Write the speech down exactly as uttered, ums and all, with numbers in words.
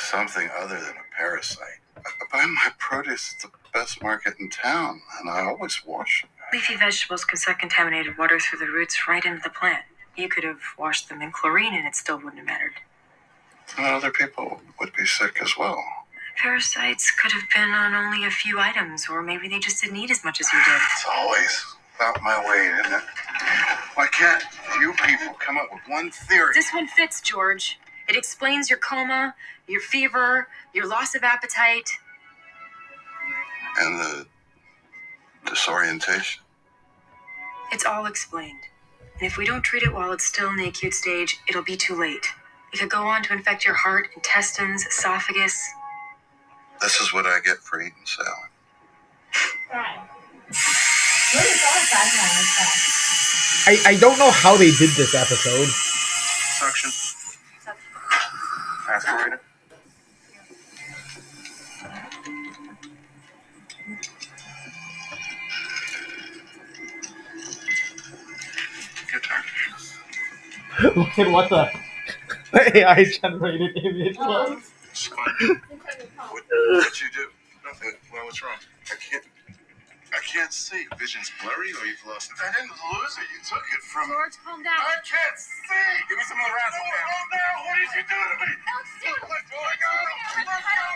something other than a parasite. I buy my produce at the best market in town, and I always wash them. Leafy vegetables can suck contaminated water through the roots right into the plant. You could have washed them in chlorine and it still wouldn't have mattered. And other people would be sick as well. Parasites could have been on only a few items, or maybe they just didn't eat as much as you did. It's always about my weight, isn't it? Why can't you people come up with one theory? This one fits, George. It explains your coma, your fever, your loss of appetite. And the disorientation. It's all explained. And if we don't treat it while it's still in the acute stage, it'll be too late. It could go on to infect your heart, intestines, esophagus. This is what I get for eating salad. Right. What is all that and stuff? I, I don't know how they did this episode. Suction. Aspirator. Your turn. Look at what the A I generated image was. It's fine. What, what'd you do? Nothing. Well, what's wrong? I can't. I can't see. Vision's blurry, or you've lost it. I didn't lose it. You took it from. George, calm down. I can't see. Give me some of the razzle. Oh no! What did you do to me? Alex, What's going on?